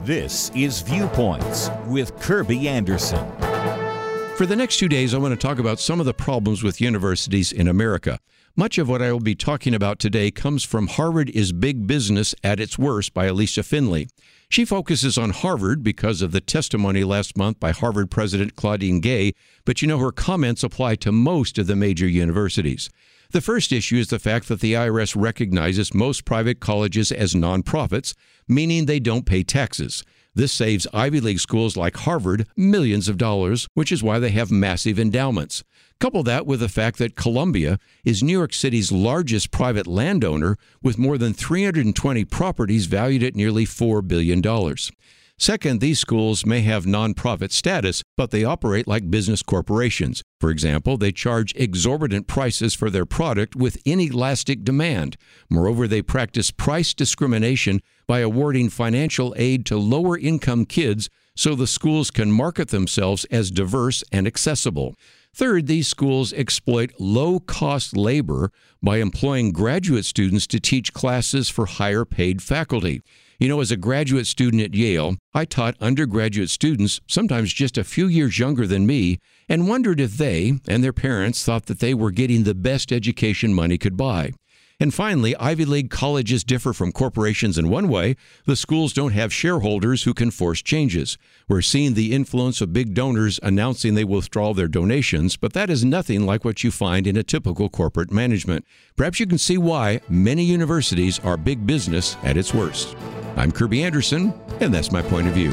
This is Viewpoints with Kirby Anderson. For the next 2 days, I want to talk about some of the problems with universities in America. Much of what I will be talking about today comes from Harvard is Big Business at its Worst by Alicia Finley. She focuses on Harvard because of the testimony last month by Harvard President Claudine Gay, but her comments apply to most of the major universities. The first issue is the fact that the IRS recognizes most private colleges as nonprofits, meaning they don't pay taxes. This saves Ivy League schools like Harvard millions of dollars, which is why they have massive endowments. Couple that with the fact that Columbia is New York City's largest private landowner with more than 320 properties valued at nearly $4 billion. Second, these schools may have nonprofit status, but they operate like business corporations. For example, they charge exorbitant prices for their product with inelastic demand. Moreover, they practice price discrimination by awarding financial aid to lower-income kids so the schools can market themselves as diverse and accessible. Third, these schools exploit low-cost labor by employing graduate students to teach classes for higher-paid faculty. As a graduate student at Yale, I taught undergraduate students, sometimes just a few years younger than me, and wondered if they and their parents thought that they were getting the best education money could buy. And finally, Ivy League colleges differ from corporations in one way. The schools don't have shareholders who can force changes. We're seeing the influence of big donors announcing they will withdraw their donations, but that is nothing like what you find in a typical corporate management. Perhaps you can see why many universities are big business at its worst. I'm Kirby Anderson, and that's my point of view.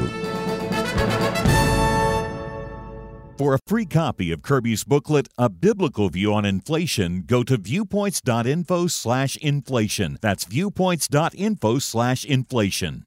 For a free copy of Kirby's booklet, A Biblical View on Inflation, go to viewpoints.info/inflation. That's viewpoints.info/inflation.